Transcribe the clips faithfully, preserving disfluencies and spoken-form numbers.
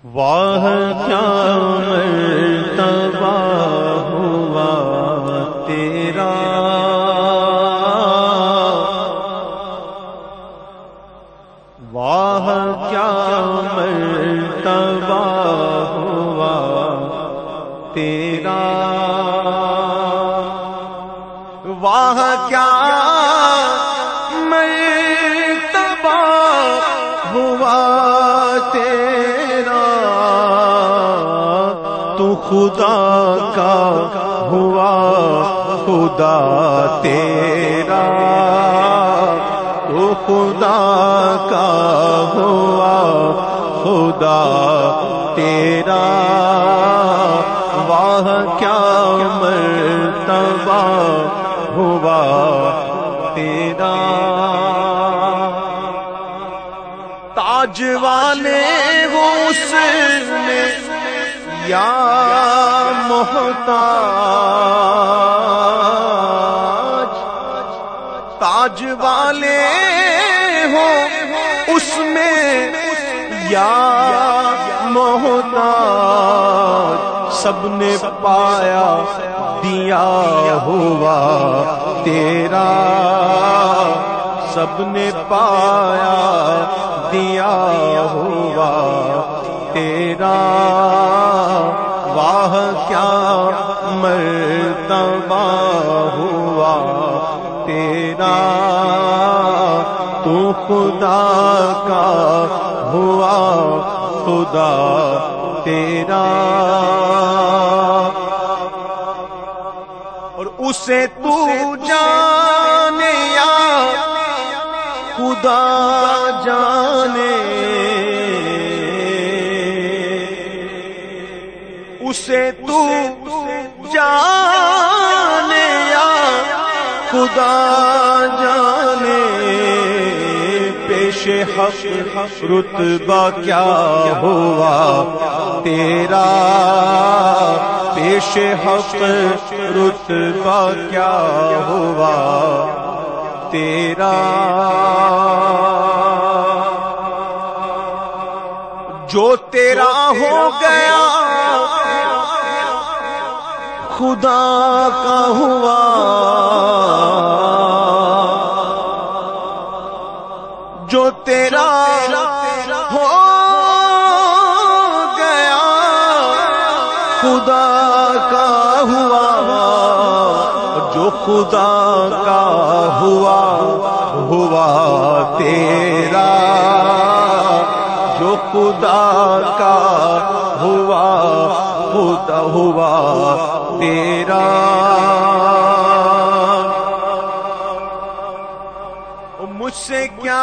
واہ کیا مرتبہ ہوا تیرا، واہ کیا مرتبہ ہوا تیرا، واہ کیا مرتبہ ہوا تیرا، تو خدا کا ہوا خدا تیرا، تو خدا کا ہوا خدا تیرا، واہ کیا مرتبہ ہوا تیرا۔ تاج والے حسن میں یا محتاج، تاج والے ہو اس میں یا محتاج، سب نے پایا دیا ہوا تیرا، سب نے پایا دیا ہوا تیرا، واہ کیا مرتبہ ہوا تیرا، تو خدا کا ہوا خدا تیرا، اور اسے تو جانے یا خدا جانے، اسے تو جانے یا خدا جانے، پیش حق رتبہ کیا ہوا تیرا، پیش حق رتبہ کیا ہوا تیرا، جو تیرا ہو گیا خدا کا ہوا، جو تیرا ہو گیا خدا کا ہوا، جو خدا کا ہوا ہوا تیرا، جو خدا کا ہوا خدا ہوا تیرا، مجھ سے کیا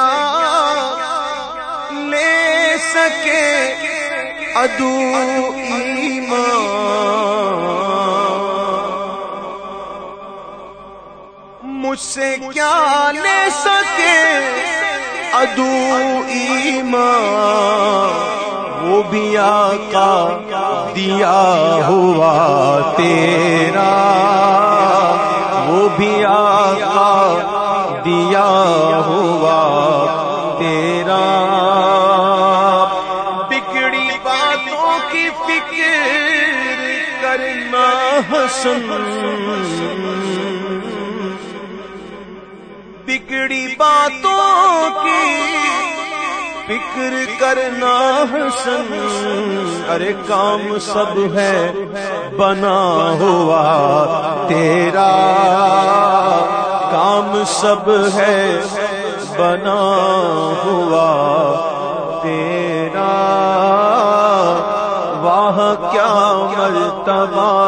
لے سکے عدو ایمان، مجھ سے کیا لے سکے عدو ایمان، وہ بھی آقا دیا ہوا تیرا، وہ بھی آقا دیا ہوا تیرا، بگڑی باتوں کی فکر کرنا حسن، بگڑی باتوں کی فکر کرنا حسن، ارے کام سب ہے بنا ہوا تیرا، کام سب ہے بنا ہوا تیرا، واہ کیا مرتبہ